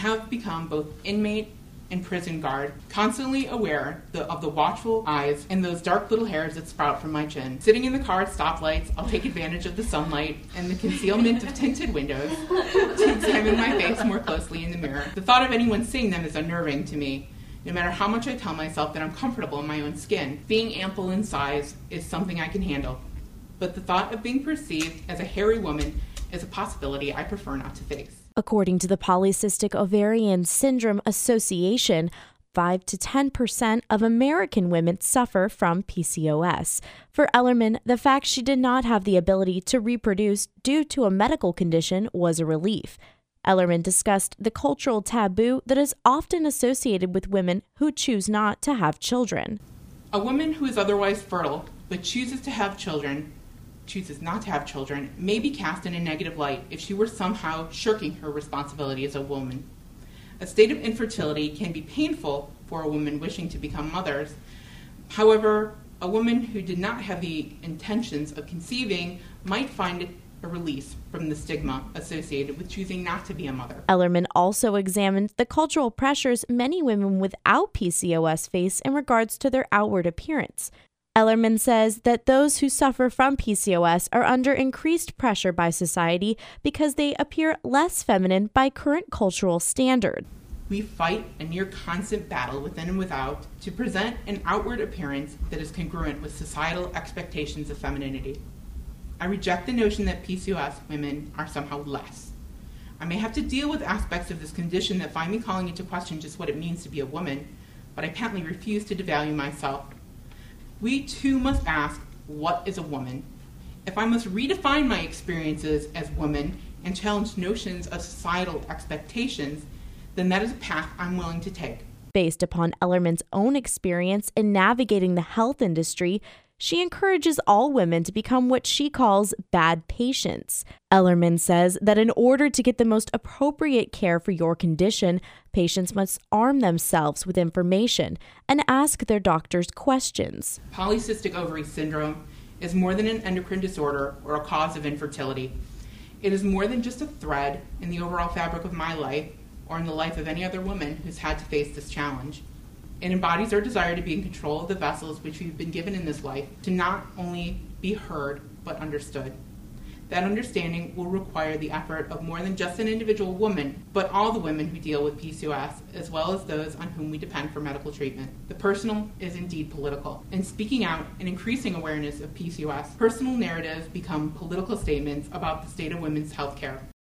have become both inmate and prison guard, constantly aware of the watchful eyes and those dark little hairs that sprout from my chin. Sitting in the car at stoplights, I'll take advantage of the sunlight and the concealment of tinted windows to examine my face more closely in the mirror. The thought of anyone seeing them is unnerving to me, no matter how much I tell myself that I'm comfortable in my own skin. Being ample in size is something I can handle, but the thought of being perceived as a hairy woman is a possibility I prefer not to face. According to the Polycystic Ovarian Syndrome Association, 5 to 10% of American women suffer from PCOS. For Ellerman, the fact she did not have the ability to reproduce due to a medical condition was a relief. Ellerman discussed the cultural taboo that is often associated with women who choose not to have children. A woman who is otherwise fertile but chooses not to have children may be cast in a negative light if she were somehow shirking her responsibility as a woman. A state of infertility can be painful for a woman wishing to become mothers. However, a woman who did not have the intentions of conceiving might find it a release from the stigma associated with choosing not to be a mother. Ellerman also examined the cultural pressures many women without PCOS face in regards to their outward appearance. Ellerman says that those who suffer from PCOS are under increased pressure by society because they appear less feminine by current cultural standards. We fight a near constant battle within and without to present an outward appearance that is congruent with societal expectations of femininity. I reject the notion that PCOS women are somehow less. I may have to deal with aspects of this condition that find me calling into question just what it means to be a woman, but I patently refuse to devalue myself. We too must ask, what is a woman? If I must redefine my experiences as women and challenge notions of societal expectations, then that is a path I'm willing to take. Based upon Ellerman's own experience in navigating the health industry, she encourages all women to become what she calls bad patients. Ellerman says that in order to get the most appropriate care for your condition, patients must arm themselves with information and ask their doctors questions. Polycystic ovary syndrome is more than an endocrine disorder or a cause of infertility. It is more than just a thread in the overall fabric of my life or in the life of any other woman who's had to face this challenge. It embodies our desire to be in control of the vessels which we've been given in this life, to not only be heard, but understood. That understanding will require the effort of more than just an individual woman, but all the women who deal with PCOS, as well as those on whom we depend for medical treatment. The personal is indeed political. In speaking out and increasing awareness of PCOS, personal narratives become political statements about the state of women's health care.